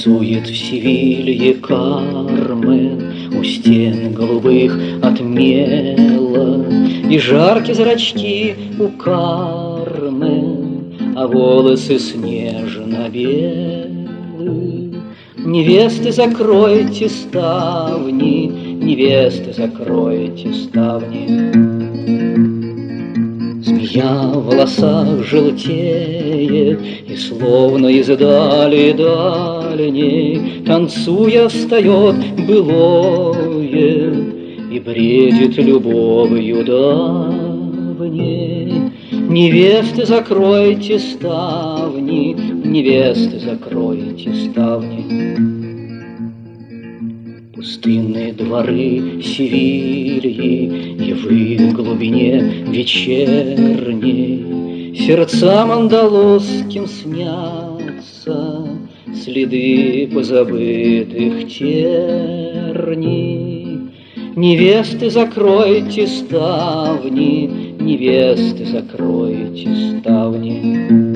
Танцует в Севилье Кармен у стен голубых от мела, и жаркие зрачки у Кармен, а волосы снежно-белы. Невесты, закройте ставни, невесты, закройте ставни. Змея в волосах желтеет, и словно из дали дальней, танцуя, встает былое и бредит любовью давней. Невесты, закройте ставни, невесты, закройте ставни. Пустынные дворы Севильи, и в их глубине вечерней сердцам андалузским снятся следы позабытых терний. Невесты, закройте ставни, невесты, закройте ставни.